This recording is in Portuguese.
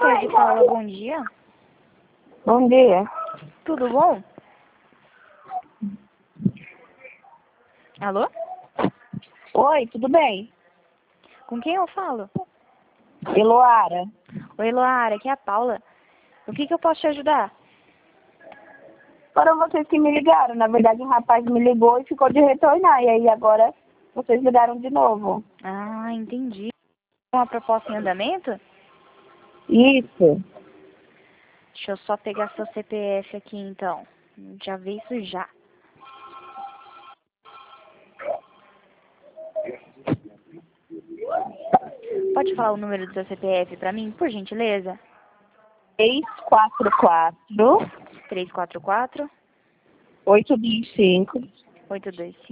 que é de Paula, bom dia. Bom dia. Tudo bom? Alô? Oi, tudo bem? Com quem eu falo? Eloara. Oi, Loara, aqui é a Paula. O que eu posso te ajudar? Foram vocês que me ligaram. Na verdade, o rapaz me ligou e ficou de retornar. E aí agora vocês ligaram de novo. Ah, entendi. Uma proposta em andamento? Isso. Deixa eu só pegar seu CPF aqui, então. Já vi isso já. Pode falar o número do seu CPF pra mim, por gentileza? 344 344 825 825